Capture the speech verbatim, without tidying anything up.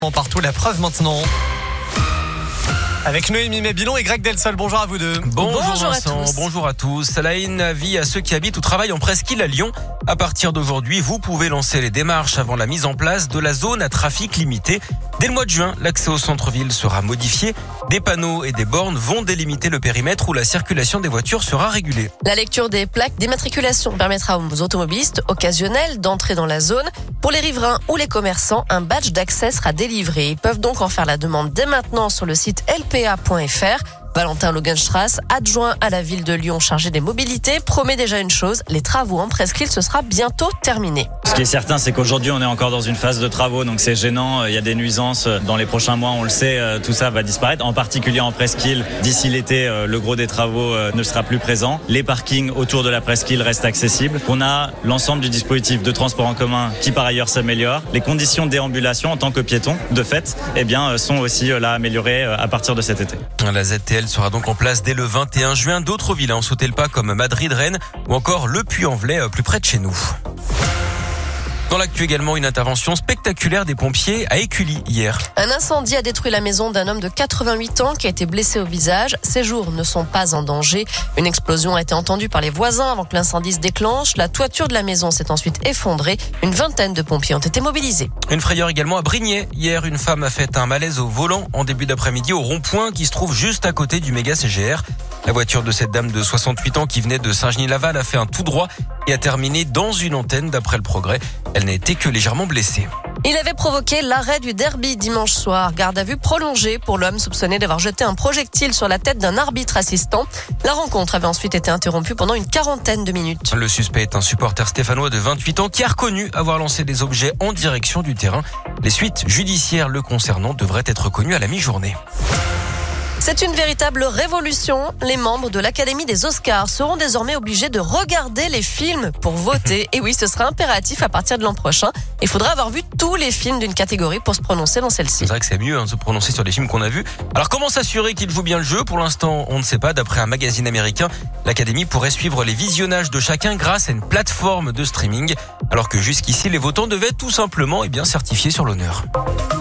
Partout, la preuve maintenant. Avec Noémie Mébilon et Greg Delsol. Bonjour à vous deux. Bonjour, bonjour Vincent, à tous. bonjour à tous. La haine avis à ceux qui habitent ou travaillent en presqu'île à Lyon. À partir d'aujourd'hui, vous pouvez lancer les démarches avant la mise en place de la zone à trafic limité. Dès le mois de juin, l'accès au centre-ville sera modifié. Des panneaux et des bornes vont délimiter le périmètre où la circulation des voitures sera régulée. La lecture des plaques d'immatriculation permettra aux automobilistes occasionnels d'entrer dans la zone. Pour les riverains ou les commerçants, un badge d'accès sera délivré. Ils peuvent donc en faire la demande dès maintenant sur le site l p a point f r. Valentin Logenstrass, adjoint à la ville de Lyon chargé des mobilités, promet déjà une chose, les travaux en presqu'île, ce sera bientôt terminé. Ce qui est certain, c'est qu'aujourd'hui, on est encore dans une phase de travaux, donc c'est gênant. Il y a des nuisances dans les prochains mois, on le sait, tout ça va disparaître. En particulier en presqu'île, d'ici l'été, le gros des travaux ne sera plus présent. Les parkings autour de la presqu'île restent accessibles. On a l'ensemble du dispositif de transport en commun qui, par ailleurs, s'améliore. Les conditions de déambulation en tant que piéton, de fait, eh bien, sont aussi là améliorées à partir de cet été. La Z T L sera donc en place dès le vingt et un juin. D'autres villes ont sauté le pas comme Madrid, Rennes ou encore Le Puy-en-Velay, plus près de chez nous. Dans l'actu également, une intervention spectaculaire des pompiers à Écully hier. Un incendie a détruit la maison d'un homme de quatre-vingt-huit ans qui a été blessé au visage. Ses jours ne sont pas en danger. Une explosion a été entendue par les voisins avant que l'incendie se déclenche. La toiture de la maison s'est ensuite effondrée. Une vingtaine de pompiers ont été mobilisés. Une frayeur également à Brignais. Hier, une femme a fait un malaise au volant en début d'après-midi au rond-point qui se trouve juste à côté du méga C G R. La voiture de cette dame de soixante-huit ans qui venait de Saint-Genis-Laval a fait un tout droit et a terminé dans une antenne d'après le Progrès. Elle n'a été que légèrement blessée. Il avait provoqué l'arrêt du derby dimanche soir. Garde à vue prolongée pour l'homme soupçonné d'avoir jeté un projectile sur la tête d'un arbitre assistant. La rencontre avait ensuite été interrompue pendant une quarantaine de minutes. Le suspect est un supporter stéphanois de vingt-huit ans qui a reconnu avoir lancé des objets en direction du terrain. Les suites judiciaires le concernant devraient être connues à la mi-journée. C'est une véritable révolution. Les membres de l'Académie des Oscars seront désormais obligés de regarder les films pour voter. Et oui, ce sera impératif à partir de l'an prochain. Il faudra avoir vu tous les films d'une catégorie pour se prononcer dans celle-ci. C'est vrai que c'est mieux hein, de se prononcer sur les films qu'on a vus. Alors comment s'assurer qu'ils jouent bien le jeu ? Pour l'instant, on ne sait pas. D'après un magazine américain, l'Académie pourrait suivre les visionnages de chacun grâce à une plateforme de streaming. Alors que jusqu'ici, les votants devaient tout simplement eh bien, certifier sur l'honneur.